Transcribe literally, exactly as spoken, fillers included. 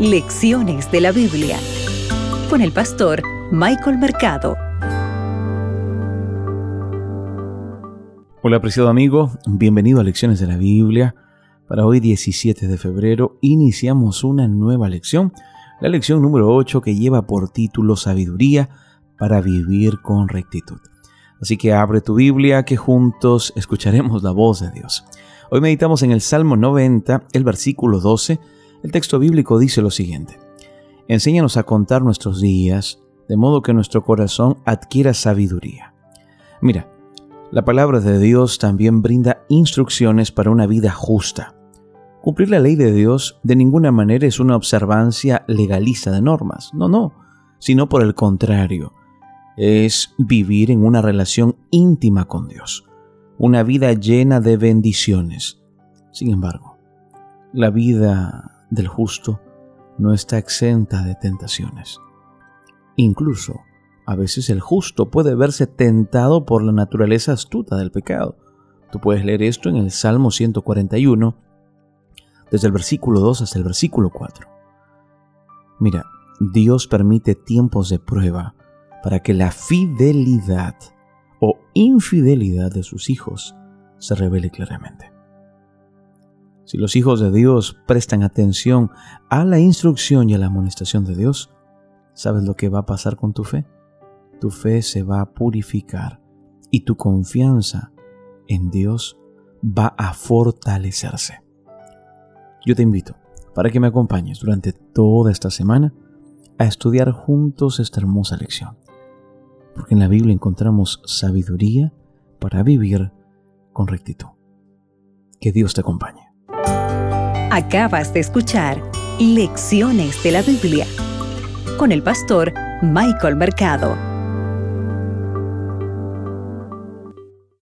Lecciones de la Biblia con el pastor Michael Mercado. Hola, apreciado amigo, bienvenido a Lecciones de la Biblia. Para hoy, diecisiete de febrero, iniciamos una nueva lección, la lección número ocho, que lleva por título Sabiduría para vivir con rectitud. Así que abre tu Biblia, que juntos escucharemos la voz de Dios. Hoy meditamos en el Salmo noventa, el versículo doce. El texto bíblico dice lo siguiente: Enséñanos a contar nuestros días, de modo que nuestro corazón adquiera sabiduría. Mira, la palabra de Dios también brinda instrucciones para una vida justa. Cumplir la ley de Dios de ninguna manera es una observancia legalista de normas. No, no, sino por el contrario, es vivir en una relación íntima con Dios, una vida llena de bendiciones. Sin embargo, la vida del justo no está exenta de tentaciones. Incluso, a veces el justo puede verse tentado por la naturaleza astuta del pecado. Tú puedes leer esto en el Salmo ciento cuarenta y uno, desde el versículo dos hasta el versículo cuatro. Mira, Dios permite tiempos de prueba para que la fidelidad o infidelidad de sus hijos se revele claramente. Si los hijos de Dios prestan atención a la instrucción y a la amonestación de Dios, ¿sabes lo que va a pasar con tu fe? Tu fe se va a purificar y tu confianza en Dios va a fortalecerse. Yo te invito para que me acompañes durante toda esta semana a estudiar juntos esta hermosa lección, porque en la Biblia encontramos sabiduría para vivir con rectitud. Que Dios te acompañe. Acabas de escuchar Lecciones de la Biblia con el pastor Michael Mercado.